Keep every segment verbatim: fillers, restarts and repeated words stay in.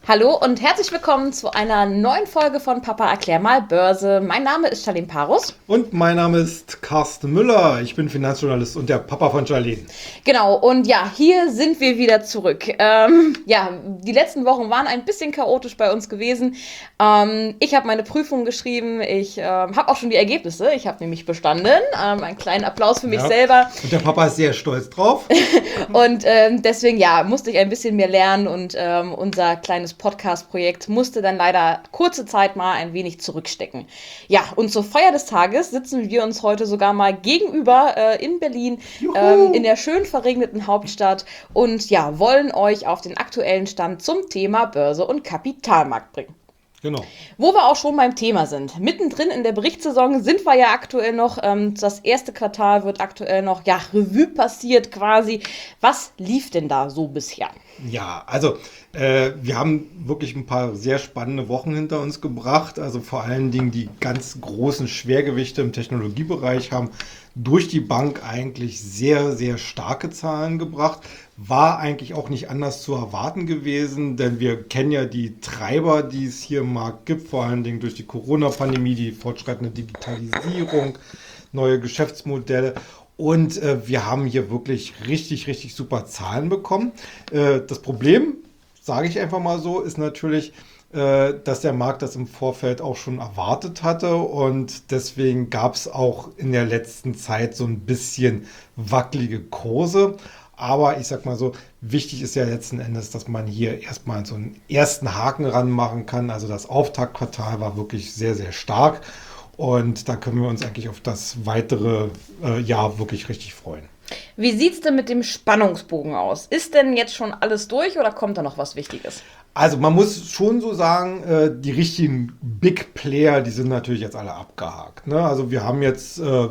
Hallo und herzlich willkommen zu einer neuen Folge von Papa erklär mal Börse. Mein Name ist Charlene Parus. Und mein Name ist Carsten Müller. Ich bin Finanzjournalist und der Papa von Charlene. Genau, und ja, hier sind wir wieder zurück. Ähm, ja, die letzten Wochen waren ein bisschen chaotisch bei uns gewesen. Ähm, ich habe meine Prüfung geschrieben. Ich ähm, habe auch schon die Ergebnisse. Ich habe nämlich bestanden. Ähm, einen kleinen Applaus für mich Ja. selber. Und der Papa ist sehr stolz drauf. Und ähm, deswegen, ja, musste ich ein bisschen mehr lernen und ähm, unser kleines Podcast-Projekt musste dann leider kurze Zeit mal ein wenig zurückstecken. Ja, und zur Feier des Tages sitzen wir uns heute sogar mal gegenüber äh, in Berlin, ähm, in der schön verregneten Hauptstadt und ja, wollen euch auf den aktuellen Stand zum Thema Börse und Kapitalmarkt bringen. Genau. Wo wir auch schon beim Thema sind. Mittendrin in der Berichtssaison sind wir ja aktuell noch. Ähm, das erste Quartal wird aktuell noch, ja, Revue passiert quasi. Was lief denn da so bisher? Ja, also äh, wir haben wirklich ein paar sehr spannende Wochen hinter uns gebracht. Also vor allen Dingen die ganz großen Schwergewichte im Technologiebereich haben durch die Bank eigentlich sehr, sehr starke Zahlen gebracht. War eigentlich auch nicht anders zu erwarten gewesen, denn wir kennen ja die Treiber, die es hier im Markt gibt, vor allen Dingen durch die Corona-Pandemie, die fortschreitende Digitalisierung, neue Geschäftsmodelle. Und äh, wir haben hier wirklich richtig, richtig super Zahlen bekommen. Äh, das Problem, sage ich einfach mal so, ist natürlich, äh, dass der Markt das im Vorfeld auch schon erwartet hatte. Und deswegen gab es auch in der letzten Zeit so ein bisschen wackelige Kurse. Aber ich sag mal so, wichtig ist ja letzten Endes, dass man hier erstmal so einen ersten Haken ranmachen kann. Also das Auftaktquartal war wirklich sehr, sehr stark. Und da können wir uns eigentlich auf das weitere äh, Jahr wirklich richtig freuen. Wie sieht's denn mit dem Spannungsbogen aus? Ist denn jetzt schon alles durch oder kommt da noch was Wichtiges? Also man muss schon so sagen, äh, die richtigen Big Player, die sind natürlich jetzt alle abgehakt. Ne? Also wir haben jetzt, äh, äh,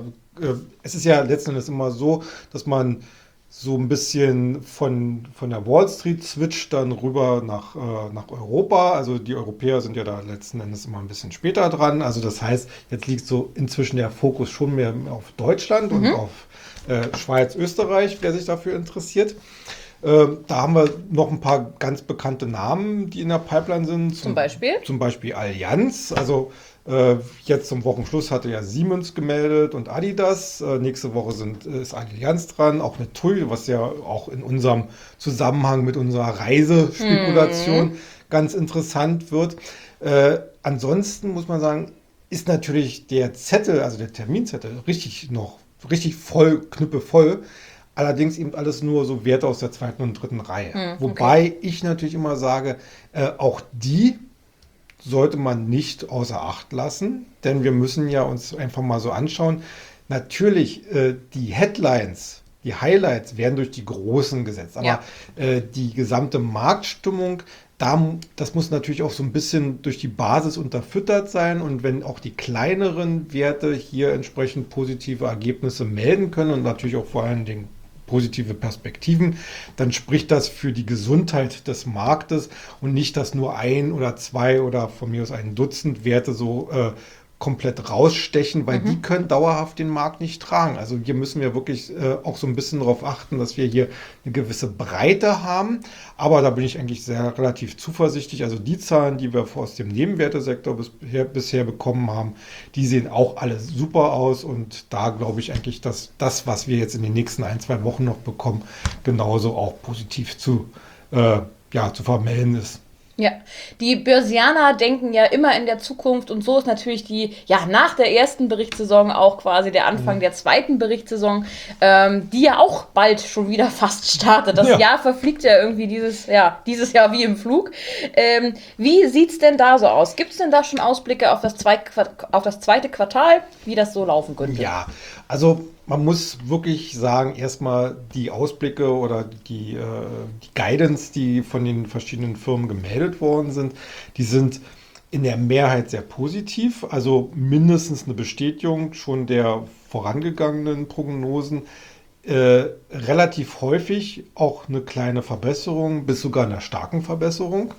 es ist ja letzten Endes immer so, dass man so ein bisschen von, von der Wall Street switcht dann rüber nach, äh, nach Europa. Also die Europäer sind ja da letzten Endes immer ein bisschen später dran. Also das heißt, jetzt liegt so inzwischen der Fokus schon mehr auf Deutschland mhm. und auf äh, Schweiz, Österreich, wer sich dafür interessiert. Äh, da haben wir noch ein paar ganz bekannte Namen, die in der Pipeline sind. Zum, zum Beispiel? Zum Beispiel Allianz. Also äh, jetzt zum Wochenschluss hatte ja Siemens gemeldet und Adidas. Äh, nächste Woche sind, ist Allianz dran. Auch eine T U I, was ja auch in unserem Zusammenhang mit unserer Reisespekulation mhm. ganz interessant wird. Äh, ansonsten muss man sagen, ist natürlich der Zettel, also der Terminzettel, richtig noch, richtig voll, knüppevoll. Allerdings eben alles nur so Werte aus der zweiten und dritten Reihe. Hm, okay. Wobei ich natürlich immer sage, äh, auch die sollte man nicht außer Acht lassen, denn wir müssen ja uns einfach mal so anschauen. Natürlich, äh, die Headlines, die Highlights werden durch die Großen gesetzt, aber ja. äh, die gesamte Marktstimmung, da, das muss natürlich auch so ein bisschen durch die Basis unterfüttert sein, und wenn auch die kleineren Werte hier entsprechend positive Ergebnisse melden können und natürlich auch vor allen Dingen positive Perspektiven, dann spricht das für die Gesundheit des Marktes und nicht, dass nur ein oder zwei oder von mir aus ein Dutzend Werte so äh, komplett rausstechen, weil mhm. die können dauerhaft den Markt nicht tragen. Also hier müssen wir wirklich äh, auch so ein bisschen darauf achten, dass wir hier eine gewisse Breite haben. Aber da bin ich eigentlich sehr relativ zuversichtlich. Also die Zahlen, die wir aus dem Nebenwertesektor bisher, bisher bekommen haben, die sehen auch alle super aus. Und da glaube ich eigentlich, dass das, was wir jetzt in den nächsten ein, zwei Wochen noch bekommen, genauso auch positiv zu, äh, ja, zu vermelden ist. Ja, die Börsianer denken ja immer in der Zukunft, und so ist natürlich die, ja, nach der ersten Berichtssaison auch quasi der Anfang mhm. der zweiten Berichtssaison, ähm, die ja auch bald schon wieder fast startet. Das ja. Jahr verfliegt ja irgendwie dieses, ja, dieses Jahr wie im Flug. Ähm, wie sieht's denn da so aus? Gibt es denn da schon Ausblicke auf das, zwei, auf das zweite Quartal, wie das so laufen könnte? Ja, also man muss wirklich sagen, erstmal die Ausblicke oder die, äh, die Guidance, die von den verschiedenen Firmen gemeldet worden sind, die sind in der Mehrheit sehr positiv. Also mindestens eine Bestätigung schon der vorangegangenen Prognosen. Äh, relativ häufig auch eine kleine Verbesserung, bis sogar eine starke Verbesserung.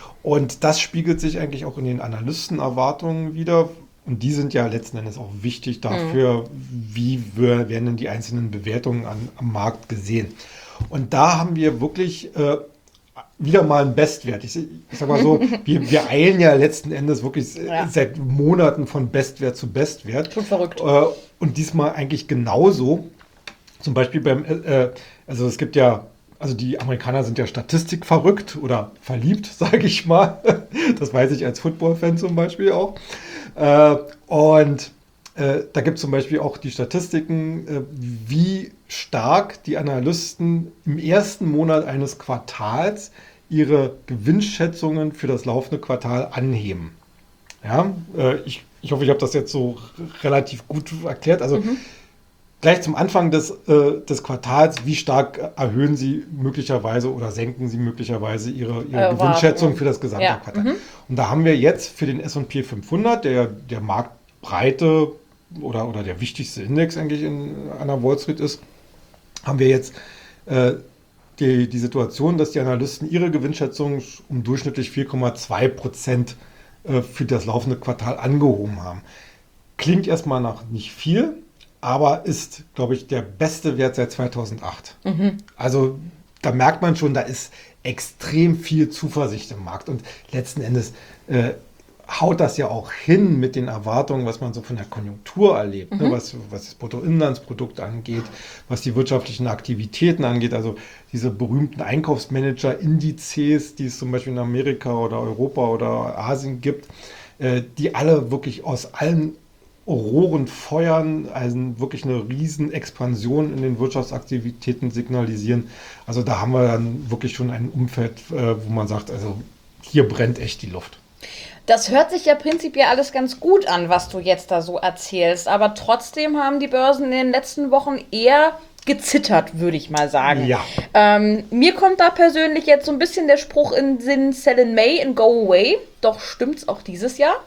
Und das spiegelt sich eigentlich auch in den Analystenerwartungen wider. Und die sind ja letzten Endes auch wichtig dafür, mhm. wie werden denn die einzelnen Bewertungen an, am Markt gesehen. Und da haben wir wirklich äh, wieder mal ein Bestwert. Ich, ich sag mal so, wir, wir eilen ja letzten Endes wirklich Ja. seit Monaten von Bestwert zu Bestwert. Schon verrückt. Äh, und diesmal eigentlich genauso. Zum Beispiel beim, äh, also es gibt ja, also die Amerikaner sind ja Statistik verrückt oder verliebt, sage ich mal. Das weiß ich als Football-Fan zum Beispiel auch. Äh, und äh, da gibt es zum Beispiel auch die Statistiken, äh, wie stark die Analysten im ersten Monat eines Quartals ihre Gewinnschätzungen für das laufende Quartal anheben. Ja, äh, ich, ich hoffe, ich habe das jetzt so r- relativ gut erklärt. Also gleich zum Anfang des, äh, des Quartals, wie stark erhöhen Sie möglicherweise oder senken Sie möglicherweise Ihre, Ihre Äh, Gewinnschätzung Erwartungen. für das gesamte Ja, Quartal. mhm. Und da haben wir jetzt für den S und P fünfhundert, der, der Marktbreite oder, oder der wichtigste Index eigentlich in, an der Wall Street ist, haben wir jetzt äh, die, die Situation, dass die Analysten ihre Gewinnschätzung um durchschnittlich vier Komma zwei Prozent äh, für das laufende Quartal angehoben haben. Klingt erstmal nach nicht viel, aber ist, glaube ich, der beste Wert seit zweitausendacht. Also da merkt man schon, da ist extrem viel Zuversicht im Markt. Und letzten Endes äh, haut das ja auch hin mit den Erwartungen, was man so von der Konjunktur erlebt, ne? was, was das Bruttoinlandsprodukt angeht, was die wirtschaftlichen Aktivitäten angeht. Also diese berühmten Einkaufsmanager-Indizes, die es zum Beispiel in Amerika oder Europa oder Asien gibt, äh, die alle wirklich aus allen Rohren feuern, also wirklich eine riesen Expansion in den Wirtschaftsaktivitäten signalisieren. Also da haben wir dann wirklich schon ein Umfeld, äh, wo man sagt, also hier brennt echt die Luft. Das hört sich ja prinzipiell alles ganz gut an, was du jetzt da so erzählst. Aber trotzdem haben die Börsen in den letzten Wochen eher gezittert, würde ich mal sagen. Ja. Ähm, mir kommt da persönlich jetzt so ein bisschen der Spruch in den Sinn, sell in May and go away. Doch stimmt's auch dieses Jahr?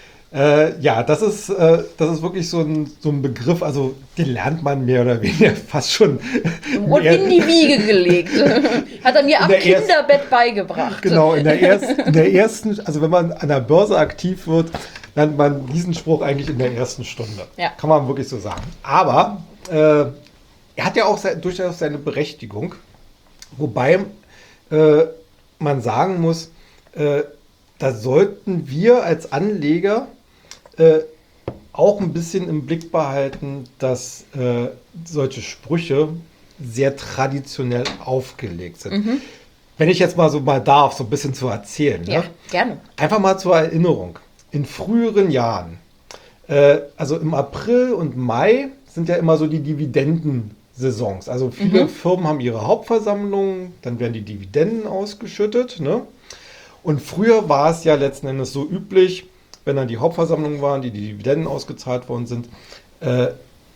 Äh, ja, das ist, äh, das ist wirklich so ein, so ein Begriff, also den lernt man mehr oder weniger fast schon. Und in die Wiege gelegt. Hat er mir am der erst- Kinderbett beigebracht. Genau, in der, erst, in der ersten, also wenn man an der Börse aktiv wird, lernt man diesen Spruch eigentlich in der ersten Stunde. Ja. Kann man wirklich so sagen. Aber äh, er hat ja auch se- durchaus seine Berechtigung, wobei äh, man sagen muss, äh, da sollten wir als Anleger äh, auch ein bisschen im Blick behalten, dass äh, solche Sprüche sehr traditionell aufgelegt sind. Wenn ich jetzt mal so mal darf, so ein bisschen zu erzählen. Ja, Ne? gerne. Einfach mal zur Erinnerung. In früheren Jahren, äh, also im April und Mai sind ja immer so die Dividendensaisons. Also viele Firmen haben ihre Hauptversammlungen, dann werden die Dividenden ausgeschüttet. Ne? Und früher war es ja letzten Endes so üblich, wenn dann die Hauptversammlungen waren, die die Dividenden ausgezahlt worden sind, äh,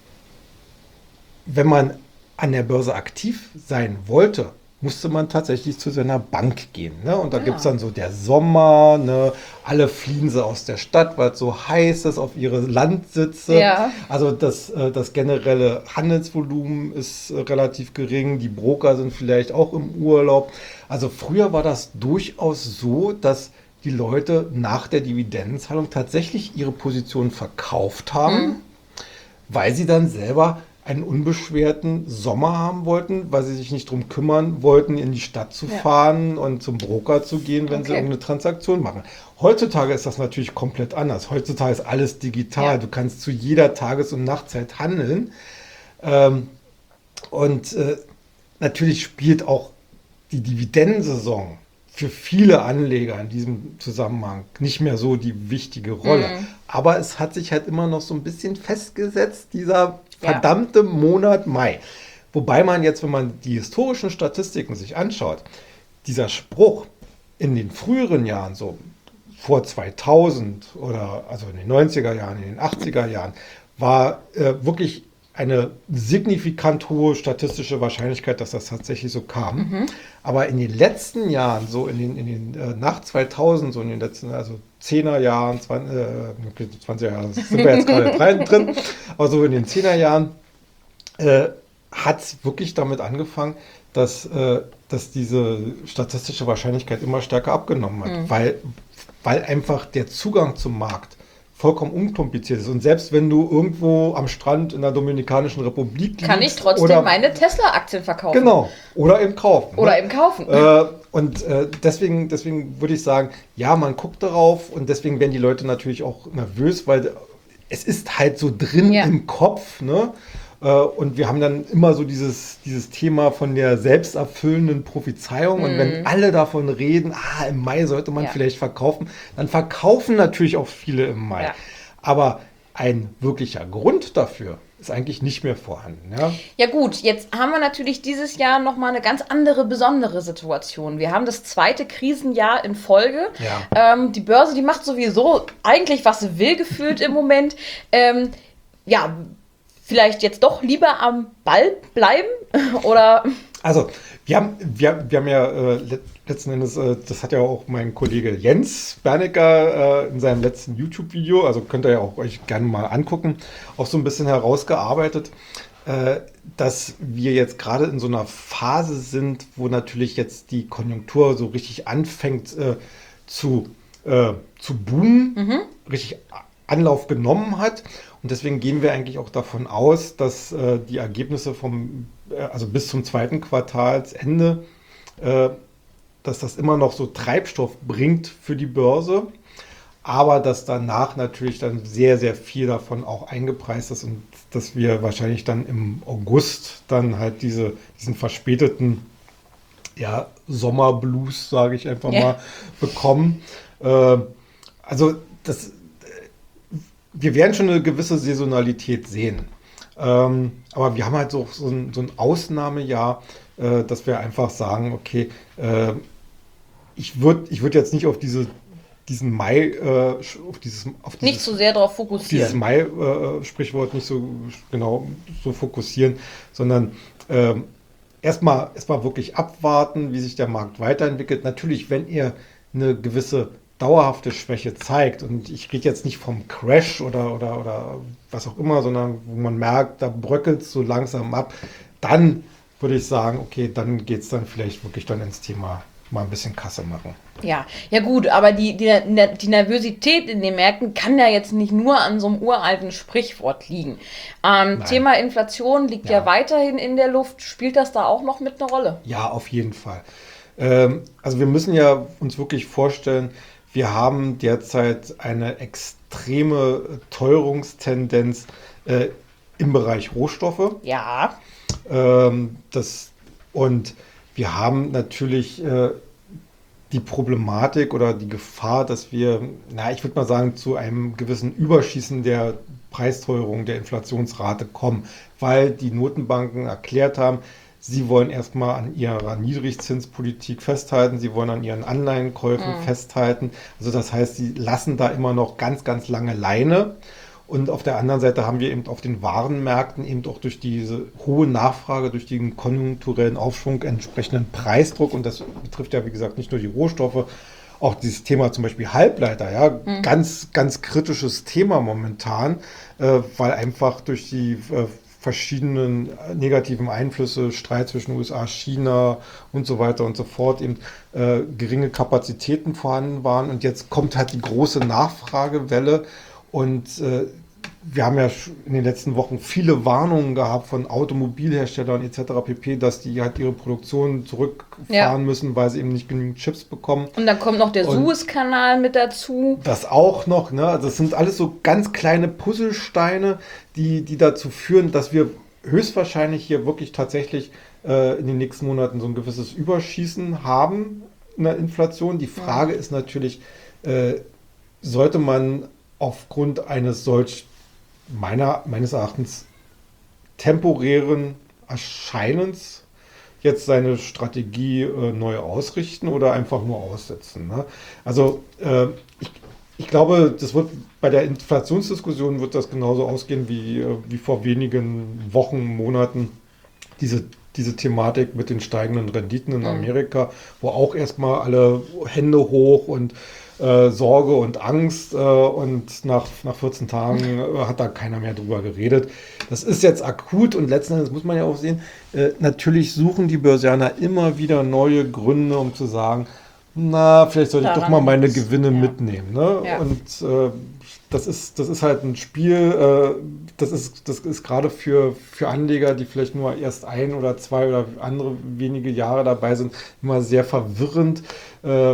wenn man an der Börse aktiv sein wollte, musste man tatsächlich zu seiner Bank gehen. Ne? Und da Ah. gibt es dann so der Sommer, ne? Alle fliehen sie aus der Stadt, weil es so heiß ist, auf ihre Landsitze. Ja. Also das, äh, das generelle Handelsvolumen ist äh, relativ gering, die Broker sind vielleicht auch im Urlaub. Also früher war das durchaus so, dass die Leute nach der Dividendenzahlung tatsächlich ihre Positionen verkauft haben, weil sie dann selber einen unbeschwerten Sommer haben wollten, weil sie sich nicht drum kümmern wollten, in die Stadt zu Ja. fahren und zum Broker zu gehen, wenn sie Okay. irgendeine Transaktion machen. Heutzutage ist das natürlich komplett anders. Heutzutage ist alles digital. Ja. Du kannst zu jeder Tages- und Nachtzeit handeln. Ähm, und äh, natürlich spielt auch die Dividendensaison für viele Anleger in diesem Zusammenhang nicht mehr so die wichtige Rolle. Mhm. Aber es hat sich halt immer noch so ein bisschen festgesetzt, dieser Ja. verdammte Monat Mai. Wobei man jetzt, wenn man die historischen Statistiken sich anschaut, dieser Spruch in den früheren Jahren, so vor zweitausend oder also in den neunziger Jahren, in den achtziger Jahren, war äh, wirklich eine signifikant hohe statistische Wahrscheinlichkeit, dass das tatsächlich so kam. Aber in den letzten Jahren, so in den, in den äh, nach zweitausend, so in den letzten, also zehner Jahren, zwanzig, äh, okay, zwanziger Jahre sind wir jetzt gerade drin, drin, aber so in den zehner Jahren äh, hat es wirklich damit angefangen, dass, äh, dass diese statistische Wahrscheinlichkeit immer stärker abgenommen hat, weil, weil einfach der Zugang zum Markt vollkommen unkompliziert ist. Und selbst wenn du irgendwo am Strand in der Dominikanischen Republik Kann ich liegst trotzdem oder, meine Tesla-Aktien verkaufen. Genau, oder eben kaufen. Oder ne? eben kaufen. Äh, und äh, deswegen, deswegen würde ich sagen, ja, man guckt darauf und deswegen werden die Leute natürlich auch nervös, weil es ist halt so drin Ja. im Kopf, ne? Äh, und wir haben dann immer so dieses, dieses Thema von der selbsterfüllenden Prophezeiung. Und wenn alle davon reden, ah, im Mai sollte man Ja. vielleicht verkaufen, dann verkaufen natürlich auch viele im Mai. Ja. Aber ein wirklicher Grund dafür ist eigentlich nicht mehr vorhanden. Ja? Ja gut, jetzt haben wir natürlich dieses Jahr nochmal eine ganz andere, besondere Situation. Wir haben das zweite Krisenjahr in Folge. Ja. Ähm, die Börse, die macht sowieso eigentlich, was sie will, gefühlt im Moment. Ähm, ja, vielleicht jetzt doch lieber am Ball bleiben oder... Also, wir haben, wir, wir haben ja äh, let- letzten Endes, äh, das hat ja auch mein Kollege Jens Bernecker äh, in seinem letzten YouTube-Video, also könnt ihr ja auch euch gerne mal angucken, auch so ein bisschen herausgearbeitet, äh, dass wir jetzt gerade in so einer Phase sind, wo natürlich jetzt die Konjunktur so richtig anfängt äh, zu, äh, zu boomen, richtig Anlauf genommen hat. Und deswegen gehen wir eigentlich auch davon aus, dass äh, die Ergebnisse vom, äh, also bis zum zweiten Quartalsende, äh, dass das immer noch so Treibstoff bringt für die Börse, aber dass danach natürlich dann sehr, sehr viel davon auch eingepreist ist und dass wir wahrscheinlich dann im August dann halt diese, diesen verspäteten ja, Sommerblues, sage ich einfach Ja. mal, bekommen. Äh, also das wir werden schon eine gewisse Saisonalität sehen. Ähm, aber wir haben halt so, so, ein, so ein Ausnahmejahr, äh, dass wir einfach sagen, okay, äh, ich würde ich würd jetzt nicht auf diese, diesen Mai, äh, auf dieses, auf dieses, Nicht so sehr darauf dieses fokussieren. Mai-Sprichwort nicht so genau so fokussieren, sondern ähm, erstmal erstmal wirklich abwarten, wie sich der Markt weiterentwickelt. Natürlich, wenn ihr eine gewisse dauerhafte Schwäche zeigt, und ich rede jetzt nicht vom Crash oder, oder, oder was auch immer, sondern wo man merkt, da bröckelt es so langsam ab, dann würde ich sagen, okay, dann geht es dann vielleicht wirklich dann ins Thema mal ein bisschen Kasse machen. Ja, ja gut, aber die, die, die Nervosität in den Märkten kann ja jetzt nicht nur an so einem uralten Sprichwort liegen. Ähm, Nein. Thema Inflation liegt ja. Ja. weiterhin in der Luft. Spielt das da auch noch mit eine Rolle? Ja, auf jeden Fall. Ähm, also wir müssen ja uns wirklich vorstellen, wir haben derzeit eine extreme Teuerungstendenz äh, im Bereich Rohstoffe. Ja. Ähm, das, und wir haben natürlich äh, die Problematik oder die Gefahr, dass wir, na, ich würde mal sagen, zu einem gewissen Überschießen der Preisteuerung, der Inflationsrate kommen, weil die Notenbanken erklärt haben, sie wollen erstmal an ihrer Niedrigzinspolitik festhalten, sie wollen an ihren Anleihenkäufen Mhm. festhalten. Also das heißt, sie lassen da immer noch ganz, ganz lange Leine. Und auf der anderen Seite haben wir eben auf den Warenmärkten eben auch durch diese hohe Nachfrage, durch den konjunkturellen Aufschwung entsprechenden Preisdruck. Und das betrifft ja, wie gesagt, nicht nur die Rohstoffe, auch dieses Thema zum Beispiel Halbleiter, ja, Mhm. ganz, ganz kritisches Thema momentan, äh, weil einfach durch die äh, verschiedenen äh, negativen Einflüsse, Streit zwischen U S A, China und so weiter und so fort, eben äh, geringe Kapazitäten vorhanden waren. Und jetzt kommt halt die große Nachfragewelle. Und äh, wir haben ja sch- in den letzten Wochen viele Warnungen gehabt von Automobilherstellern et cetera pp., dass die halt ihre Produktion zurückfahren Ja. müssen, weil sie eben nicht genügend Chips bekommen. Und dann kommt noch der Und- Suezkanal mit dazu. Das auch noch, ne? Also das sind alles so ganz kleine Puzzlesteine, die, die dazu führen, dass wir höchstwahrscheinlich hier wirklich tatsächlich äh, in den nächsten Monaten so ein gewisses Überschießen haben in der Inflation. Die Frage ist natürlich, äh, sollte man aufgrund eines solch meiner, meines Erachtens temporären Erscheinens jetzt seine Strategie äh, neu ausrichten oder einfach nur aussetzen. Ne? Also äh, ich, ich glaube, das wird bei der Inflationsdiskussion wird das genauso ausgehen wie, äh, wie vor wenigen Wochen, Monaten diese, diese Thematik mit den steigenden Renditen in Mhm. Amerika, wo auch erstmal alle Hände hoch und äh, Sorge und Angst äh, und nach, nach vierzehn Tagen äh, hat da keiner mehr drüber geredet. Das ist jetzt akut und letzten Endes muss man ja auch sehen, äh, natürlich suchen die Börsianer immer wieder neue Gründe, um zu sagen, Na, vielleicht sollte ich doch Daran mal meine liegt's. Gewinne Ja. mitnehmen, ne? Ja. Und äh, das ist, das ist halt ein Spiel, äh, das ist, das ist gerade für, für Anleger, die vielleicht nur erst ein oder zwei oder andere wenige Jahre dabei sind, immer sehr verwirrend. Äh,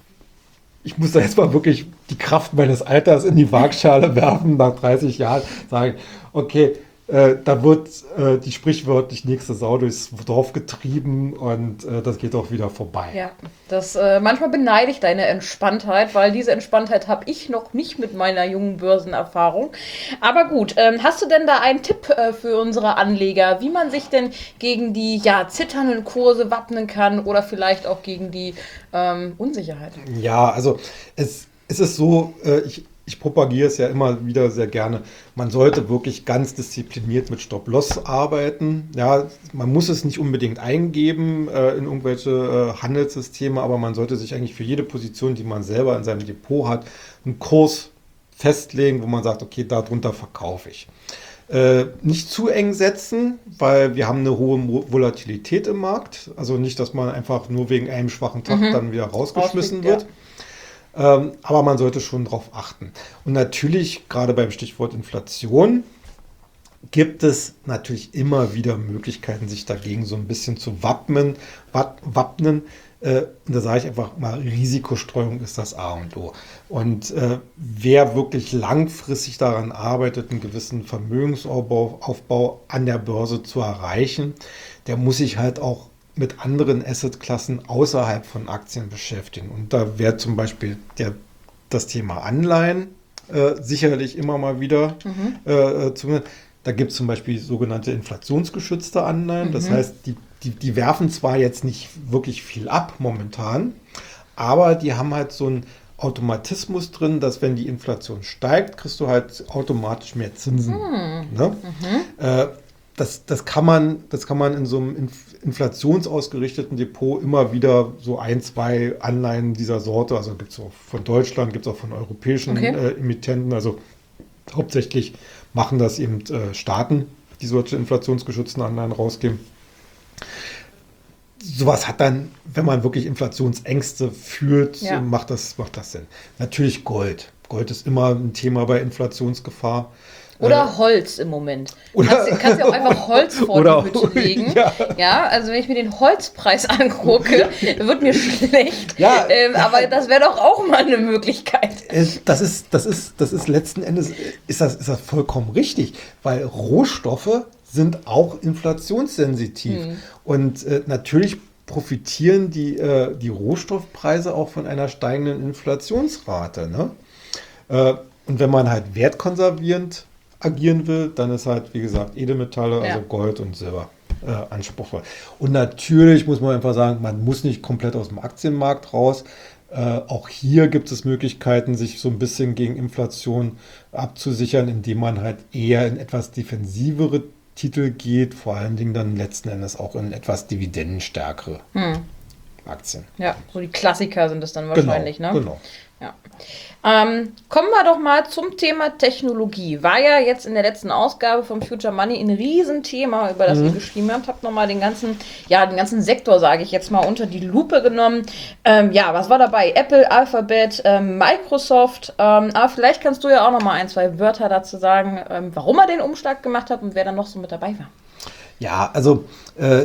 ich muss da jetzt mal wirklich die Kraft meines Alters in die Waagschale werfen, nach dreißig Jahren, sagen, okay, äh, da wird äh, die sprichwörtlich nächste Sau durchs Dorf getrieben und äh, das geht auch wieder vorbei. Ja, das äh, manchmal beneide ich deine Entspanntheit, weil diese Entspanntheit habe ich noch nicht mit meiner jungen Börsenerfahrung. Aber gut, ähm, hast du denn da einen Tipp äh, für unsere Anleger, wie man sich denn gegen die ja, zitternden Kurse wappnen kann oder vielleicht auch gegen die ähm, Unsicherheit? Ja, also es, es ist so, äh, ich, ich propagiere es ja immer wieder sehr gerne, man sollte wirklich ganz diszipliniert mit Stop-Loss arbeiten. Ja, man muss es nicht unbedingt eingeben äh, in irgendwelche äh, Handelssysteme, aber man sollte sich eigentlich für jede Position, die man selber in seinem Depot hat, einen Kurs festlegen, wo man sagt, okay, darunter verkaufe ich. Äh, nicht zu eng setzen, weil wir haben eine hohe Mo- Volatilität im Markt. Also nicht, dass man einfach nur wegen einem schwachen Tag Mhm. dann wieder rausgeschmissen Rausfliegt, wird. Ähm, aber man sollte schon darauf achten. Und natürlich, gerade beim Stichwort Inflation, gibt es natürlich immer wieder Möglichkeiten, sich dagegen so ein bisschen zu wappnen. Wat, wappnen. Äh, und da sage ich einfach mal, Risikostreuung ist das A und O. Und äh, wer wirklich langfristig daran arbeitet, einen gewissen Vermögensaufbau Aufbau an der Börse zu erreichen, der muss sich halt auch mit anderen Assetklassen außerhalb von Aktien beschäftigen. Und da wäre zum Beispiel der, das Thema Anleihen äh, sicherlich immer mal wieder äh, zu. Da gibt es zum Beispiel sogenannte inflationsgeschützte Anleihen. Das heißt, die, die, die werfen zwar jetzt nicht wirklich viel ab momentan, aber die haben halt so einen Automatismus drin, dass wenn die Inflation steigt, kriegst du halt automatisch mehr Zinsen. Ne? Äh, das, das, kann man, das kann man in so einem inf- inflationsausgerichteten Depot immer wieder so ein, zwei Anleihen dieser Sorte, also gibt es auch von Deutschland, gibt es auch von europäischen Okay. äh, Emittenten, also hauptsächlich machen das eben äh, Staaten, die solche inflationsgeschützten Anleihen rausgeben. Sowas hat dann, wenn man wirklich Inflationsängste fühlt, Ja. macht das, macht das Sinn. Natürlich Gold. Gold ist immer ein Thema bei Inflationsgefahr. Oder Holz im Moment. Oder- kannst, du- kannst ja auch einfach Holz vor Oder- die Hütte legen. ja. Ja. Also wenn ich mir den Holzpreis angucke, wird mir schlecht. Ja. Ähm, aber das wäre doch auch mal eine Möglichkeit. Äh, Das ist, das ist, das ist letzten Endes, äh, ist das, ist das vollkommen richtig, weil Rohstoffe sind auch inflationssensitiv. Und äh, natürlich profitieren die, äh, die Rohstoffpreise auch von einer steigenden Inflationsrate. Ne? Äh, und wenn man halt wertkonservierend agieren will, dann ist halt, wie gesagt, Edelmetalle, Ja. also Gold und Silber äh, anspruchsvoll. Und natürlich muss man einfach sagen, man muss nicht komplett aus dem Aktienmarkt raus. Äh, auch hier gibt es Möglichkeiten, sich so ein bisschen gegen Inflation abzusichern, indem man halt eher in etwas defensivere Titel geht, vor allen Dingen dann letzten Endes auch in etwas dividendenstärkere Aktien. Ja, so die Klassiker sind es dann wahrscheinlich, genau, ne? Genau. Ja. Ähm, kommen wir doch mal zum Thema Technologie. War ja jetzt in der letzten Ausgabe vom Future Money ein Riesenthema, über das ihr geschrieben habt. Habt nochmal den ganzen, ja, den ganzen Sektor, sage ich jetzt mal, unter die Lupe genommen. Ähm, ja, was war dabei? Apple, Alphabet, ähm, Microsoft. Ähm, aber vielleicht kannst du ja auch nochmal ein, zwei Wörter dazu sagen, ähm, warum er den Umschlag gemacht hat und wer dann noch so mit dabei war. Ja, also äh,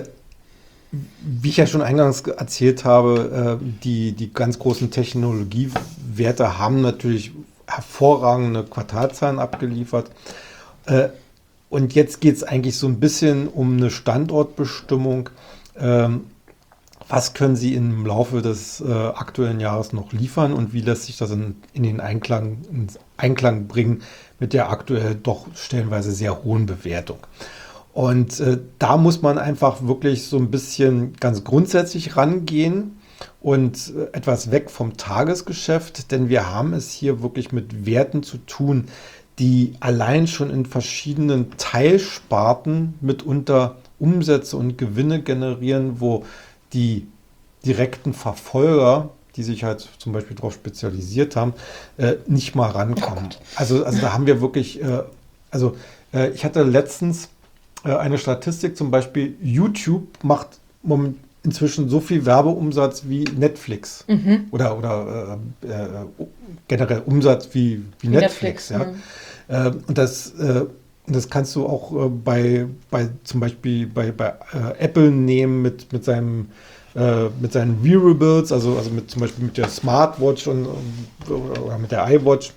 wie ich ja schon eingangs ge- erzählt habe, äh, die, die ganz großen Technologiewerte haben natürlich hervorragende Quartalzahlen abgeliefert. Äh, und jetzt geht es eigentlich so ein bisschen um eine Standortbestimmung. Ähm, was können Sie im Laufe des äh, aktuellen Jahres noch liefern und wie lässt sich das in, in den Einklang, in Einklang bringen mit der aktuell doch stellenweise sehr hohen Bewertung? Und äh, da muss man einfach wirklich so ein bisschen ganz grundsätzlich rangehen und äh, etwas weg vom Tagesgeschäft, denn wir haben es hier wirklich mit Werten zu tun, die allein schon in verschiedenen Teilsparten mitunter Umsätze und Gewinne generieren, wo die direkten Verfolger, die sich halt zum Beispiel darauf spezialisiert haben, äh, nicht mal rankommen. Also, also da haben wir wirklich, äh, also äh, ich hatte letztens äh, eine Statistik, zum Beispiel YouTube macht moment, inzwischen so viel Werbeumsatz wie Netflix mhm. oder, oder äh, äh, generell Umsatz wie, wie, wie Netflix. Netflix ja. mhm. äh, und das äh, das kannst du auch äh, bei, bei zum Beispiel bei, bei äh, Apple nehmen mit, mit seinem äh, mit seinen Wearables, also, also mit zum Beispiel mit der Smartwatch und, oder, oder mit der iWatch.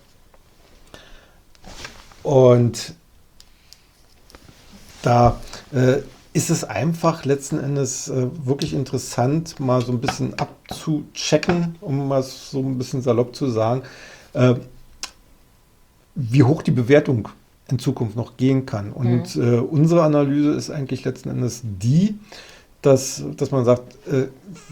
Und da äh, ist es einfach letzten Endes äh, wirklich interessant, mal so ein bisschen abzuchecken, um mal so ein bisschen salopp zu sagen, äh, wie hoch die Bewertung in Zukunft noch gehen kann. Und mhm. äh, unsere Analyse ist eigentlich letzten Endes die, dass, dass man sagt, äh,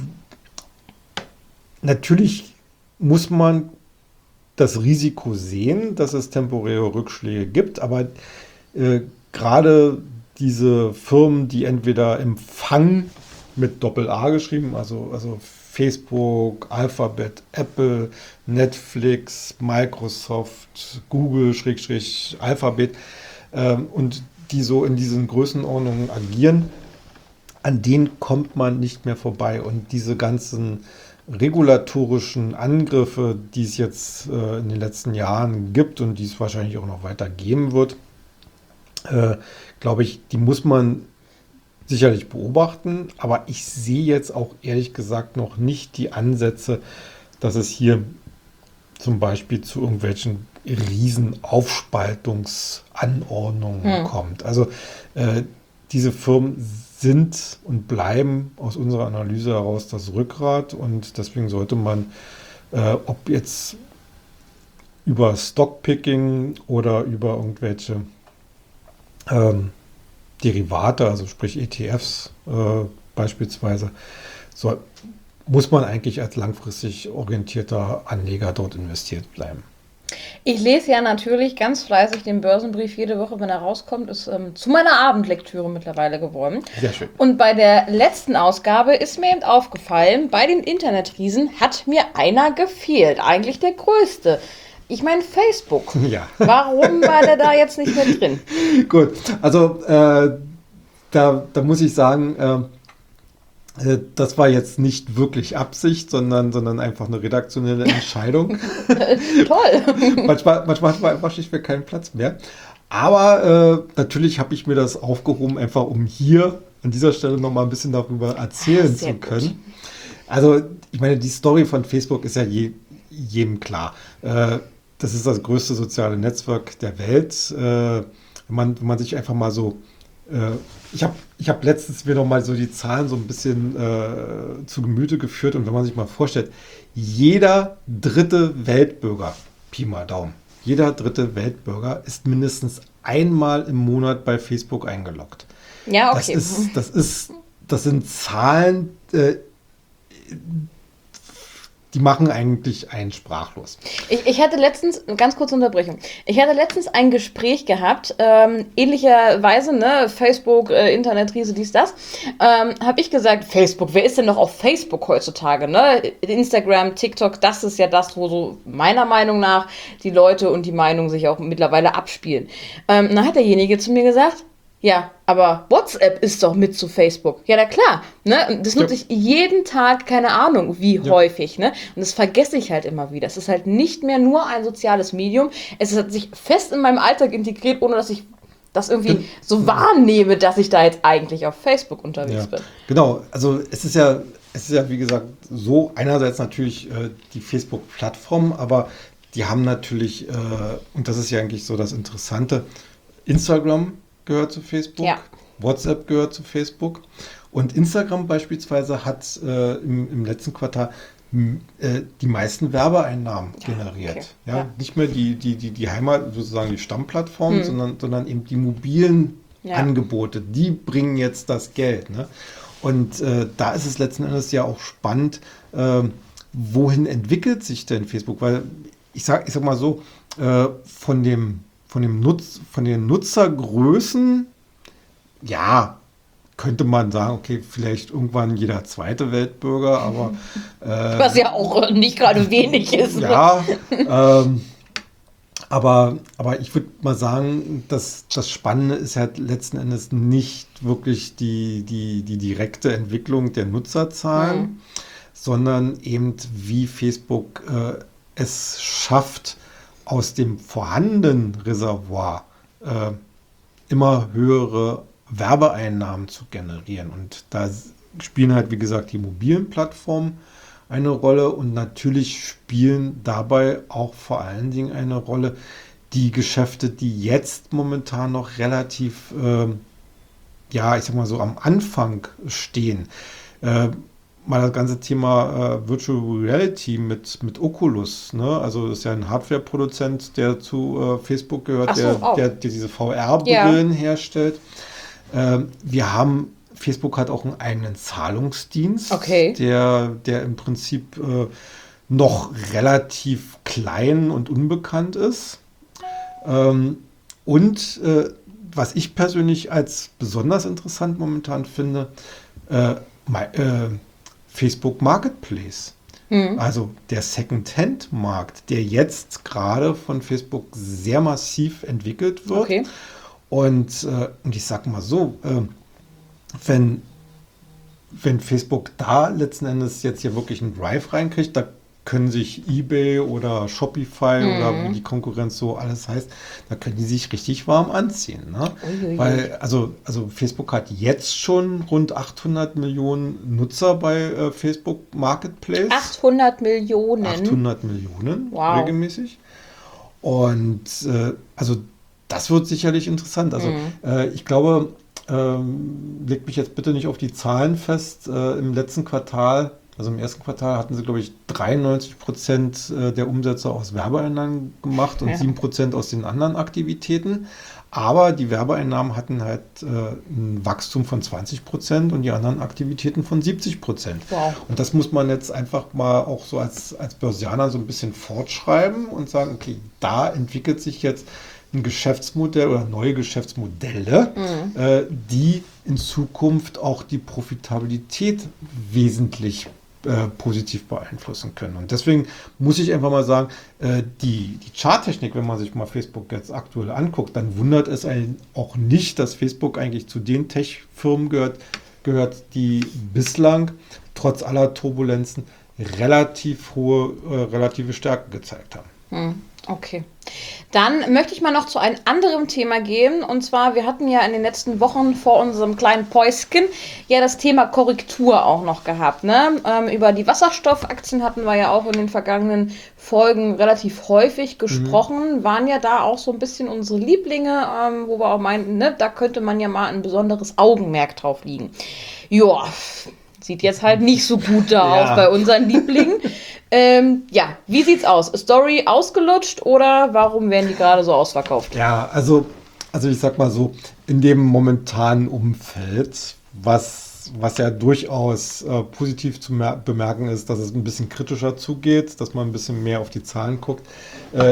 natürlich muss man das Risiko sehen, dass es temporäre Rückschläge gibt, aber äh, gerade diese Firmen, die entweder Empfang mit Doppel-A geschrieben, also, also Facebook, Alphabet, Apple, Netflix, Microsoft, Google, Schrägstrich, Alphabet ähm, und die so in diesen Größenordnungen agieren, an denen kommt man nicht mehr vorbei. Und diese ganzen regulatorischen Angriffe, die es jetzt äh, in den letzten Jahren gibt und die es wahrscheinlich auch noch weiter geben wird, äh, glaube ich, die muss man sicherlich beobachten, aber ich sehe jetzt auch ehrlich gesagt noch nicht die Ansätze, dass es hier zum Beispiel zu irgendwelchen riesen Aufspaltungsanordnungen hm. kommt. Also äh, diese Firmen sind und bleiben aus unserer Analyse heraus das Rückgrat und deswegen sollte man, äh, ob jetzt über Stockpicking oder über irgendwelche ähm, Derivate, also sprich E T Fs äh, beispielsweise, so, muss man eigentlich als langfristig orientierter Anleger dort investiert bleiben. Ich lese ja natürlich ganz fleißig den Börsenbrief jede Woche, wenn er rauskommt. Ist ähm, zu meiner Abendlektüre mittlerweile geworden. Sehr schön. Und bei der letzten Ausgabe ist mir eben aufgefallen, bei den Internetriesen hat mir einer gefehlt. Eigentlich der größte. Ich meine Facebook. Ja. Warum war der da jetzt nicht mehr drin? Gut, also äh, da, da muss ich sagen, äh, das war jetzt nicht wirklich Absicht, sondern, sondern einfach eine redaktionelle Entscheidung. Toll. manchmal, manchmal hat man einfach schlichtweg keinen Platz mehr. Aber äh, natürlich habe ich mir das aufgehoben, einfach um hier an dieser Stelle nochmal ein bisschen darüber erzählen Sehr zu können. Gut. Also ich meine, die Story von Facebook ist ja je, jedem klar. Äh, das ist das größte soziale Netzwerk der Welt. Äh, wenn, man, wenn man sich einfach mal so äh, Ich habe ich hab letztens mir noch mal so die Zahlen so ein bisschen äh, zu Gemüte geführt und wenn man sich mal vorstellt, jeder dritte Weltbürger, Pi mal Daumen, jeder dritte Weltbürger ist mindestens einmal im Monat bei Facebook eingeloggt. Ja, okay. Das ist, das ist, das sind Zahlen, äh, die machen eigentlich einen sprachlos. Ich, ich hatte letztens, ganz kurze Unterbrechung, ich hatte letztens ein Gespräch gehabt, ähm, ähnlicherweise, ne, Facebook, äh, Internetriese, dies, das, ähm, habe ich gesagt, Facebook, wer ist denn noch auf Facebook heutzutage, ne? Instagram, TikTok, das ist ja das, wo so meiner Meinung nach die Leute und die Meinung sich auch mittlerweile abspielen. Ähm, dann hat derjenige zu mir gesagt, ja, aber WhatsApp ist doch mit zu Facebook. Ja, na klar. Ne? Das nutze ich jeden Tag, keine Ahnung, wie ja. häufig. Ne? Und das vergesse ich halt immer wieder. Es ist halt nicht mehr nur ein soziales Medium. Es hat sich fest in meinem Alltag integriert, ohne dass ich das irgendwie so wahrnehme, dass ich da jetzt eigentlich auf Facebook unterwegs ja. bin. Genau, also es ist ja, es ist ja wie gesagt so, einerseits natürlich äh, die Facebook-Plattform, aber die haben natürlich, äh, und das ist ja eigentlich so das Interessante, Instagram gehört zu Facebook, ja. WhatsApp gehört zu Facebook und Instagram beispielsweise hat äh, im, im letzten Quartal m, äh, die meisten Werbeeinnahmen ja, generiert. Okay. Ja, ja. Nicht mehr die, die, die, die Heimat, sozusagen die Stammplattform, hm. sondern, sondern eben die mobilen ja. Angebote, die bringen jetzt das Geld. Ne? Und äh, da ist es letzten Endes ja auch spannend, äh, wohin entwickelt sich denn Facebook? Weil ich sag, ich sag mal so, äh, von dem Von, dem Nutz, von den Nutzergrößen, ja, könnte man sagen, okay, vielleicht irgendwann jeder zweite Weltbürger, aber... Äh, Was ja auch nicht gerade wenig ist. Ja, ähm, Aber, aber ich würde mal sagen, dass das Spannende ist halt letzten Endes nicht wirklich die, die, die direkte Entwicklung der Nutzerzahlen, Mhm. sondern eben wie Facebook äh, es schafft, aus dem vorhandenen Reservoir äh, immer höhere Werbeeinnahmen zu generieren. Und da spielen halt, wie gesagt, die mobilen Plattformen eine Rolle und natürlich spielen dabei auch vor allen Dingen eine Rolle die Geschäfte, die jetzt momentan noch relativ, äh, ja, ich sag mal so am Anfang stehen. Äh, mal das ganze Thema äh, Virtual Reality mit, mit Oculus, ne? Also das ist ja ein Hardware-Produzent, der zu äh, Facebook gehört, Ach so, der, auch. der, der diese Ja. V R-Brillen herstellt. Ähm, wir haben, Facebook hat auch einen eigenen Zahlungsdienst, Okay. der, der im Prinzip äh, noch relativ klein und unbekannt ist. Ähm, und äh, was ich persönlich als besonders interessant momentan finde, äh, my, äh, Facebook Marketplace. Mhm. Also der Second-Hand-Markt, der jetzt gerade von Facebook sehr massiv entwickelt wird. Okay. Und, äh, und ich sag mal so, äh, wenn, wenn Facebook da letzten Endes jetzt hier wirklich einen Drive reinkriegt, da können sich eBay oder Shopify oder wie Mhm. die Konkurrenz so alles heißt, da können die sich richtig warm anziehen. Ne? Uiuiui. Weil, also, also Facebook hat jetzt schon rund achthundert Millionen Nutzer bei äh, Facebook Marketplace. achthundert Millionen. achthundert Millionen Wow. regelmäßig. Und äh, also das wird sicherlich interessant. Also Mhm. äh, ich glaube, ähm, legt mich jetzt bitte nicht auf die Zahlen fest. Äh, im letzten Quartal, also im ersten Quartal hatten sie, glaube ich, dreiundneunzig Prozent äh, der Umsätze aus Werbeeinnahmen gemacht und Ja. sieben Prozent aus den anderen Aktivitäten. Aber die Werbeeinnahmen hatten halt äh, ein Wachstum von zwanzig Prozent und die anderen Aktivitäten von siebzig Prozent. Wow. Und das muss man jetzt einfach mal auch so als, als Börsianer so ein bisschen fortschreiben und sagen, okay, da entwickelt sich jetzt ein Geschäftsmodell oder neue Geschäftsmodelle, Mhm. äh, die in Zukunft auch die Profitabilität wesentlich äh, positiv beeinflussen können. Und deswegen muss ich einfach mal sagen, äh, die, die Charttechnik, wenn man sich mal Facebook jetzt aktuell anguckt, dann wundert es einen auch nicht, dass Facebook eigentlich zu den Tech-Firmen gehört, gehört, die bislang trotz aller Turbulenzen relativ hohe, äh, relative Stärke gezeigt haben. Hm, okay. Dann möchte ich mal noch zu einem anderen Thema gehen. Und zwar, wir hatten ja in den letzten Wochen vor unserem kleinen Päuschen ja das Thema Korrektur auch noch gehabt. Ne? Ähm, über die Wasserstoffaktien hatten wir ja auch in den vergangenen Folgen relativ häufig gesprochen. Waren ja da auch so ein bisschen unsere Lieblinge, ähm, wo wir auch meinten, ne, da könnte man ja mal ein besonderes Augenmerk drauf liegen. Ja, sieht jetzt halt nicht so gut da Ja. aus bei unseren Lieblingen. Ähm, ja, wie sieht's aus? Story ausgelutscht oder warum werden die gerade so ausverkauft? Ja, also, also ich sag mal so, in dem momentanen Umfeld, was, was ja durchaus äh, positiv zu mer- bemerken ist, dass es ein bisschen kritischer zugeht, dass man ein bisschen mehr auf die Zahlen guckt, äh,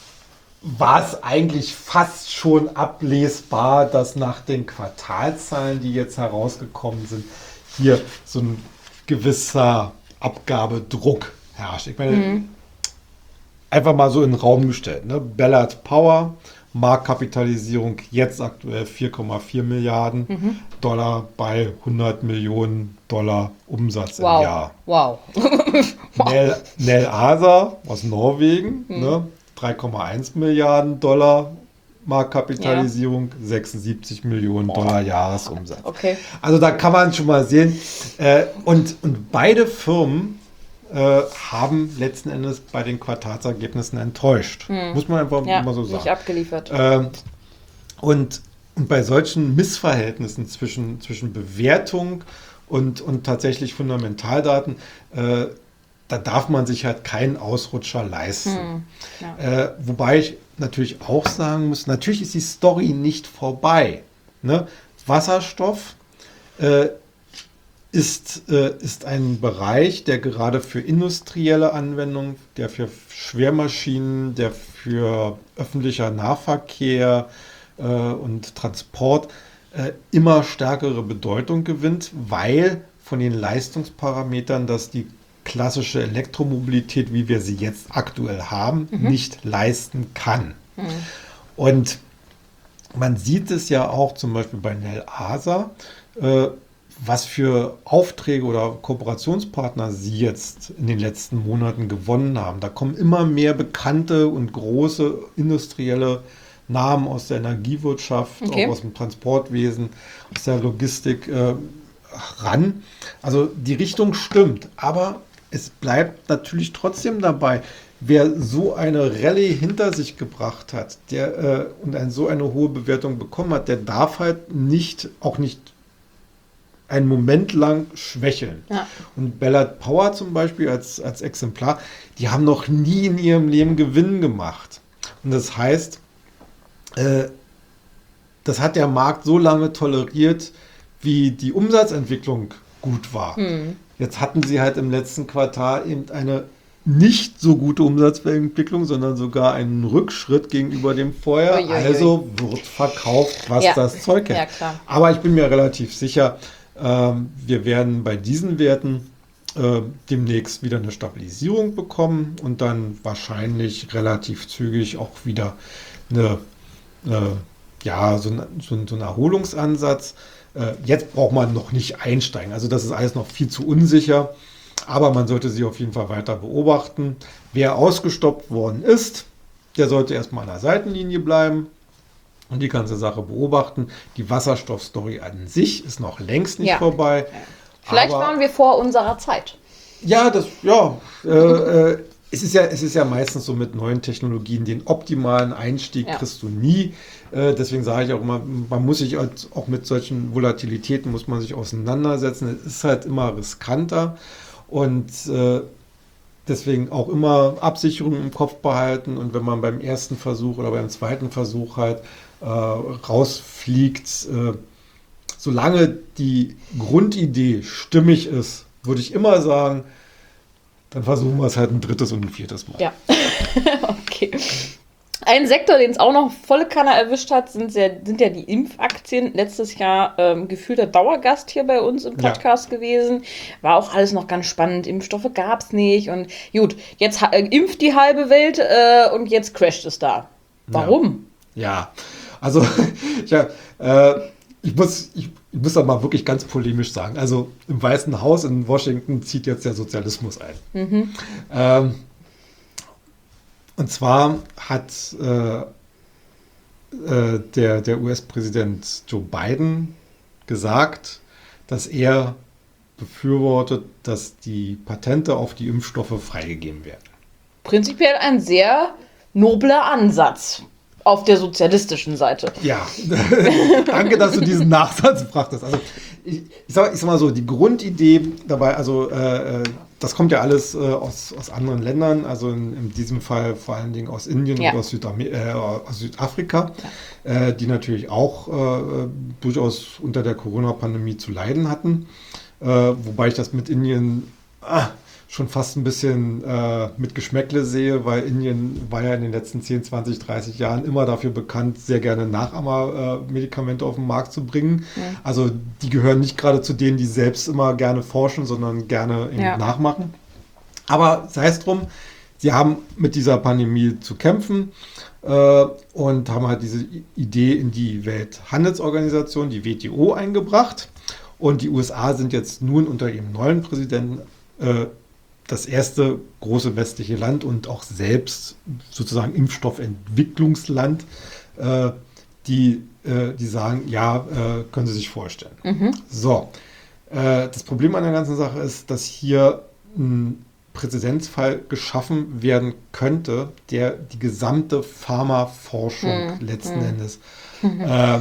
war es eigentlich fast schon ablesbar, dass nach den Quartalzahlen, die jetzt herausgekommen sind, hier so ein gewisser Abgabedruck herrscht. Ich meine, einfach mal so in den Raum gestellt. Ne? Ballard Power, Marktkapitalisierung jetzt aktuell vier Komma vier Milliarden Dollar bei hundert Millionen Dollar Umsatz im Wow. Jahr. Wow. Nel, Nel Asa aus Norwegen, ne? drei Komma eins Milliarden Dollar Marktkapitalisierung, sechsundsiebzig Millionen Dollar Jahresumsatz. Okay. Also da kann man schon mal sehen. Äh, und, und beide Firmen äh, haben letzten Endes bei den Quartalsergebnissen enttäuscht. Muss man einfach Ja, mal so sagen. nicht abgeliefert. Ähm, und, und bei solchen Missverhältnissen zwischen, zwischen Bewertung und, und tatsächlich Fundamentaldaten, äh, da darf man sich halt keinen Ausrutscher leisten. Ja. Äh, wobei ich natürlich auch sagen muss, natürlich ist die Story nicht vorbei. Ne? Wasserstoff äh, ist, äh, ist ein Bereich, der gerade für industrielle Anwendungen, der für Schwermaschinen, der für öffentlicher Nahverkehr äh, und Transport äh, immer stärkere Bedeutung gewinnt, weil von den Leistungsparametern, dass die klassische Elektromobilität, wie wir sie jetzt aktuell haben, nicht leisten kann. Mhm. Und man sieht es ja auch zum Beispiel bei Nel Asa, äh, was für Aufträge oder Kooperationspartner sie jetzt in den letzten Monaten gewonnen haben. Da kommen immer mehr bekannte und große industrielle Namen aus der Energiewirtschaft, Okay. auch aus dem Transportwesen, aus der Logistik äh, ran. Also die Richtung stimmt, aber es bleibt natürlich trotzdem dabei, wer so eine Rallye hinter sich gebracht hat, der äh, und eine, so eine hohe Bewertung bekommen hat, der darf halt nicht, auch nicht einen Moment lang schwächeln. Ja. Und Ballard Power zum Beispiel als, als Exemplar, die haben noch nie in ihrem Leben Gewinn gemacht. Und das heißt, äh, das hat der Markt so lange toleriert, wie die Umsatzentwicklung gut war. Hm. Jetzt hatten sie halt im letzten Quartal eben eine nicht so gute Umsatzentwicklung, sondern sogar einen Rückschritt gegenüber dem Vorjahr. Uiuiui. Also wird verkauft, was Ja. das Zeug hält. Ja, klar. Aber ich bin mir relativ sicher, ähm, wir werden bei diesen Werten äh, demnächst wieder eine Stabilisierung bekommen und dann wahrscheinlich relativ zügig auch wieder eine, äh, ja, so, ein, so, ein, so ein Erholungsansatz. Äh, jetzt braucht man noch nicht einsteigen. Also das ist alles noch viel zu unsicher. Aber man sollte sie auf jeden Fall weiter beobachten. Wer ausgestoppt worden ist, der sollte erstmal an der Seitenlinie bleiben und die ganze Sache beobachten. Die Wasserstoffstory an sich ist noch längst nicht Ja. vorbei. Vielleicht Aber- waren wir vor unserer Zeit. Ja, das, ja, äh, äh, es ist ja, es ist ja meistens so mit neuen Technologien, den optimalen Einstieg Ja. kriegst du nie. Äh, deswegen sage ich auch immer, man muss sich halt auch mit solchen Volatilitäten muss man sich auseinandersetzen. Es ist halt immer riskanter und äh, deswegen auch immer Absicherungen im Kopf behalten und wenn man beim ersten Versuch oder beim zweiten Versuch halt äh, rausfliegt, äh, solange die Grundidee stimmig ist, würde ich immer sagen, dann versuchen wir es halt ein drittes und ein viertes Mal. Ja. Okay. Ein Sektor, den es auch noch volle Kanne erwischt hat, sind, sehr, sind ja die Impfaktien. Letztes Jahr ähm, gefühlter Dauergast hier bei uns im Ja. Podcast gewesen. War auch alles noch ganz spannend. Impfstoffe gab es nicht. Und gut, jetzt ha- äh, impft die halbe Welt äh, und jetzt crasht es da. Warum? Ja, also ja, äh, ich, muss, ich, ich muss da mal wirklich ganz polemisch sagen. Also im Weißen Haus in Washington zieht jetzt der Sozialismus ein. Mhm. Ähm, und zwar hat äh, äh, der, der U S-Präsident Joe Biden gesagt, dass er befürwortet, dass die Patente auf die Impfstoffe freigegeben werden. Prinzipiell ein sehr nobler Ansatz auf der sozialistischen Seite. Ja, danke, dass du diesen Nachsatz brachtest. Also ich, ich, sag, ich sag mal so, die Grundidee dabei, also äh, das kommt ja alles äh, aus, aus anderen Ländern, also in, in diesem Fall vor allen Dingen aus Indien Ja. und aus, Südam äh, aus Südafrika, ja. äh, die natürlich auch äh, durchaus unter der Corona-Pandemie zu leiden hatten. Äh, wobei ich das mit Indien ah, schon fast ein bisschen äh, mit Geschmäckle sehe, weil Indien war ja in den letzten zehn, zwanzig, dreißig Jahren immer dafür bekannt, sehr gerne Nachahmer-Medikamente auf den Markt zu bringen. Ja. Also die gehören nicht gerade zu denen, die selbst immer gerne forschen, sondern gerne eben Ja. nachmachen. Aber sei es drum, sie haben mit dieser Pandemie zu kämpfen äh, und haben halt diese I- Idee in die Welthandelsorganisation, die W T O, eingebracht. Und die U S A sind jetzt nun unter ihrem neuen Präsidenten äh, das erste große westliche Land und auch selbst sozusagen Impfstoffentwicklungsland, äh, die, äh, die sagen, ja, äh, können Sie sich vorstellen. Mhm. So, äh, das Problem an der ganzen Sache ist, dass hier ein Präzedenzfall geschaffen werden könnte, der die gesamte Pharmaforschung Mhm. letzten Mhm. Endes äh,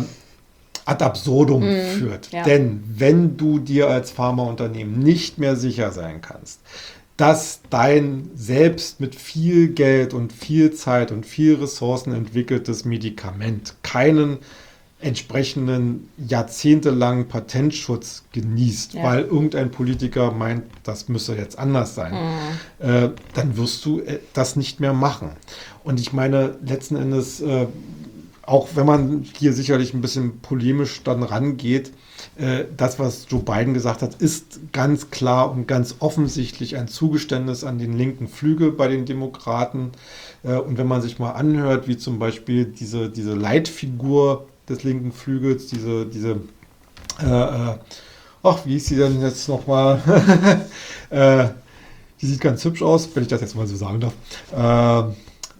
ad absurdum Mhm. führt. Ja. Denn wenn du dir als Pharmaunternehmen nicht mehr sicher sein kannst, dass dein selbst mit viel Geld und viel Zeit und viel Ressourcen entwickeltes Medikament keinen entsprechenden jahrzehntelangen Patentschutz genießt, Ja. weil irgendein Politiker meint, das müsse jetzt anders sein, Mhm. äh, dann wirst du äh, das nicht mehr machen. Und ich meine, letzten Endes, äh, auch wenn man hier sicherlich ein bisschen polemisch dann rangeht, äh, das, was Joe Biden gesagt hat, ist ganz klar und ganz offensichtlich ein Zugeständnis an den linken Flügel bei den Demokraten. Äh, und wenn man sich mal anhört, wie zum Beispiel diese, diese Leitfigur des linken Flügels, diese, diese äh, äh, ach, wie hieß sie denn jetzt nochmal? äh, die sieht ganz hübsch aus, wenn ich das jetzt mal so sagen darf.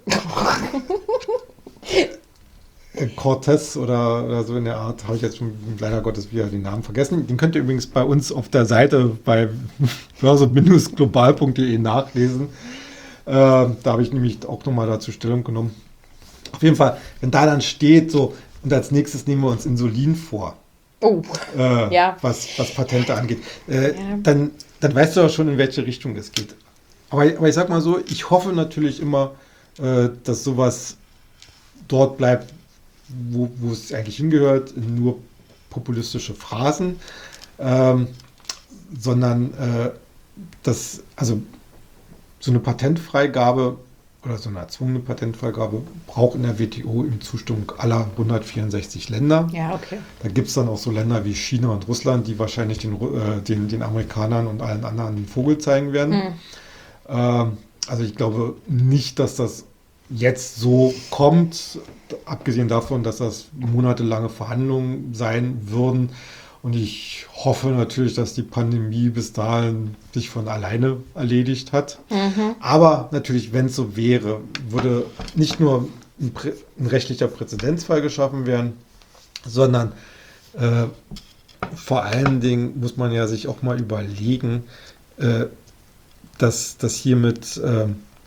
Äh, Cortez oder, oder so in der Art, habe ich jetzt schon leider Gottes wieder den Namen vergessen. Den könnt ihr übrigens bei uns auf der Seite bei börse Bindestrich global punkt de nachlesen. Äh, da habe ich nämlich auch nochmal dazu Stellung genommen. Auf jeden Fall, wenn da dann steht, so, und als nächstes nehmen wir uns Insulin vor. Oh, äh, ja. was, was Patente angeht. Äh, Ja. dann, dann weißt du auch schon, in welche Richtung es geht. Aber, aber ich sag mal so, ich hoffe natürlich immer, äh, dass sowas dort bleibt, wo, wo es eigentlich hingehört, nur populistische Phrasen, ähm, sondern äh, dass, also so eine Patentfreigabe oder so eine erzwungene Patentfreigabe braucht in der W T O in Zustimmung aller hundertvierundsechzig Länder. Ja, okay. Da gibt es dann auch so Länder wie China und Russland, die wahrscheinlich den, äh, den, den Amerikanern und allen anderen den Vogel zeigen werden. Hm. Ähm, also ich glaube nicht, dass das jetzt so kommt, abgesehen davon, dass das monatelange Verhandlungen sein würden. Und ich hoffe natürlich, dass die Pandemie bis dahin sich von alleine erledigt hat. Mhm. Aber natürlich, wenn es so wäre, würde nicht nur ein, Prä- ein rechtlicher Präzedenzfall geschaffen werden, sondern äh, vor allen Dingen muss man ja sich auch mal überlegen, äh, dass das hiermit, äh,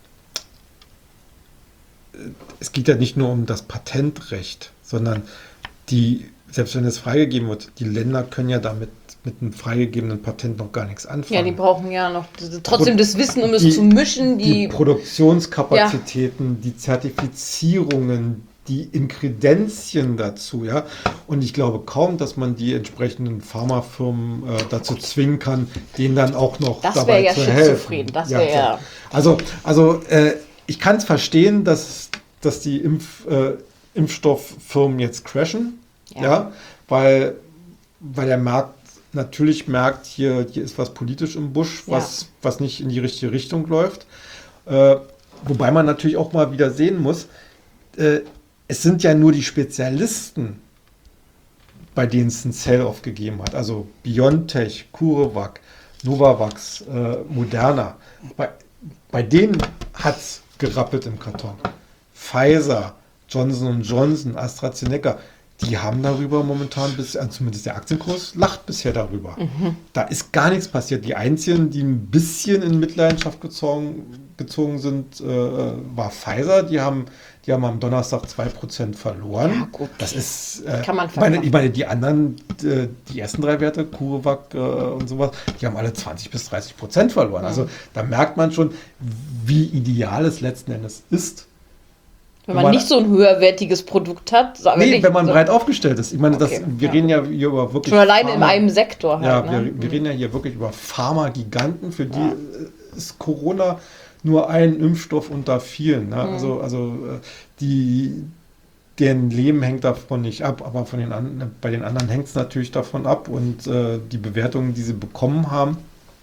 es geht ja nicht nur um das Patentrecht, sondern die, selbst wenn es freigegeben wird, die Länder können ja damit mit einem freigegebenen Patent noch gar nichts anfangen. Ja, die brauchen ja noch trotzdem das Wissen, um es Die- zu mischen. die Die, Produktionskapazitäten, die Zertifizierungen, die Inkredenzien dazu, ja. Und ich glaube kaum, dass man die entsprechenden Pharmafirmen äh, dazu zwingen kann, denen dann auch noch Das dabei wäre ja zu schizophren, helfen. das wäre ja- Also, also äh, ich kann es verstehen, dass, dass die Impf, äh, Impfstofffirmen jetzt crashen, Ja. ja, weil, weil der Markt natürlich merkt, hier, hier ist was politisch im Busch, was, Ja. was nicht in die richtige Richtung läuft. Äh, wobei man natürlich auch mal wieder sehen muss, äh, es sind ja nur die Spezialisten, bei denen es einen Sell-Off gegeben hat. Also BioNTech, CureVac, Novavax, äh, Moderna. Bei, bei denen hat es gerappelt im Karton. Pfizer, Johnson und Johnson, AstraZeneca, die haben darüber momentan, bis, also zumindest der Aktienkurs lacht bisher darüber. Da ist gar nichts passiert. Die einzigen, die ein bisschen in Mitleidenschaft gezogen, gezogen sind, äh, war Pfizer. Die haben, die haben am Donnerstag zwei Prozent verloren. Ja, gut. Das ist, äh, Kann man ich meine, verkraften. ich meine, die anderen, äh, die ersten drei Werte, CureVac äh, und sowas, die haben alle zwanzig bis dreißig Prozent verloren. Also da merkt man schon, wie ideal es letzten Endes ist. wenn man man- nicht so ein höherwertiges Produkt hat, sagen wir Nee, nicht. wenn man so, breit aufgestellt ist. Ich meine, das, Okay, wir ja. reden ja hier über wirklich. schon alleine in Pharma- einem Sektor halt. Ja, ne? wir, wir reden ja hier wirklich über Pharma-Giganten, für die äh, ist Corona nur ein Impfstoff unter vielen. Ne? Also, also äh, die, deren Leben hängt davon nicht ab, aber von den an, bei den anderen hängt es natürlich davon ab. Und äh, die Bewertungen, die sie bekommen haben,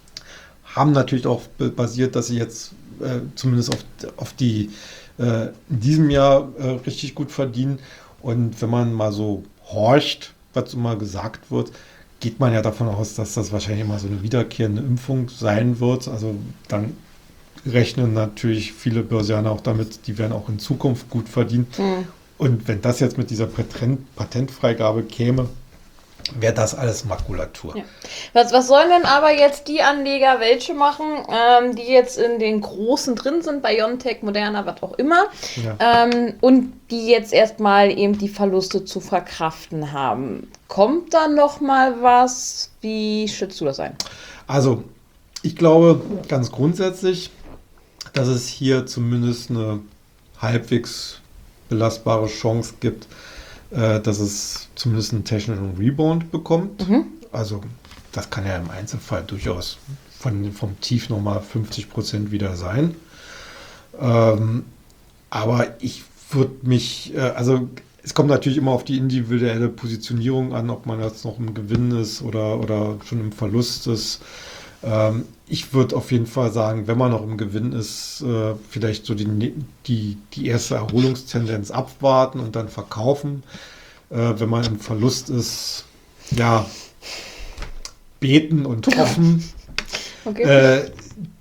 haben natürlich auch be- basiert, dass sie jetzt äh, zumindest auf, auf die äh, in diesem Jahr äh, richtig gut verdienen. Und wenn man mal so horcht, was immer gesagt wird, geht man ja davon aus, dass das wahrscheinlich immer so eine wiederkehrende Impfung sein wird. Also dann rechnen natürlich viele Börsianer auch damit, die werden auch in Zukunft gut verdienen. Hm. Und wenn das jetzt mit dieser Patent Patentfreigabe käme, wäre das alles Makulatur. Ja. Was, was sollen denn aber jetzt die Anleger welche machen, ähm, die jetzt in den Großen drin sind, BioNTech, Moderna, was auch immer, Ja. ähm, und die jetzt erstmal eben die Verluste zu verkraften haben? Kommt da noch mal was? Wie schätzt du das ein? Also, ich glaube ganz grundsätzlich, dass es hier zumindest eine halbwegs belastbare Chance gibt, äh, dass es zumindest einen technischen Rebound bekommt. Mhm. Also, das kann ja im Einzelfall durchaus von, vom Tief nochmal fünfzig Prozent wieder sein. Ähm, aber ich würde mich, äh, also Es kommt natürlich immer auf die individuelle Positionierung an, ob man jetzt noch im Gewinn ist oder, oder schon im Verlust ist. Ähm, ich würde auf jeden Fall sagen, wenn man noch im Gewinn ist, äh, vielleicht so die, die, die erste Erholungstendenz abwarten und dann verkaufen. Äh, wenn man im Verlust ist, ja, beten und hoffen. Okay. Äh,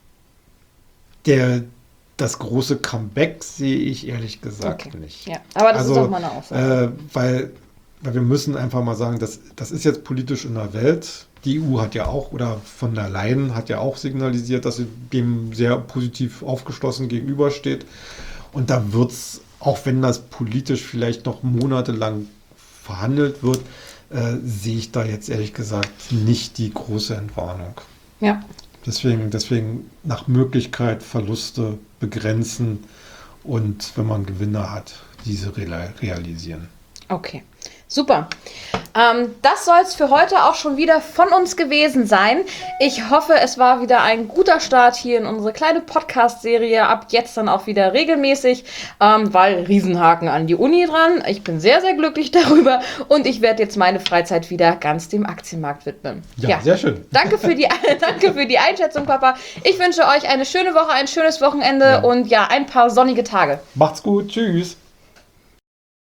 der, das große Comeback sehe ich ehrlich gesagt Okay. nicht. Ja, aber das also, ist auch meine Aussage. Äh, weil, weil wir müssen einfach mal sagen, das, das ist jetzt politisch in der Welt. Die E U hat ja auch, oder von der Leyen hat ja auch signalisiert, dass sie dem sehr positiv aufgeschlossen gegenübersteht. Und da wird es, auch wenn das politisch vielleicht noch monatelang verhandelt wird, äh, sehe ich da jetzt ehrlich gesagt nicht die große Entwarnung. Ja. Deswegen, deswegen nach Möglichkeit Verluste begrenzen und wenn man Gewinne hat, diese realisieren. Okay, super. Ähm, das soll es für heute auch schon wieder von uns gewesen sein. Ich hoffe, es war wieder ein guter Start hier in unsere kleine Podcast-Serie. Ab jetzt dann auch wieder regelmäßig, ähm, weil Riesenhaken an die Uni dran. Ich bin sehr, sehr glücklich darüber und ich werde jetzt meine Freizeit wieder ganz dem Aktienmarkt widmen. Ja, ja. Sehr schön. Danke für, die, danke für die Einschätzung, Papa. Ich wünsche euch eine schöne Woche, ein schönes Wochenende ja. und ja, ein paar sonnige Tage. Macht's gut. Tschüss.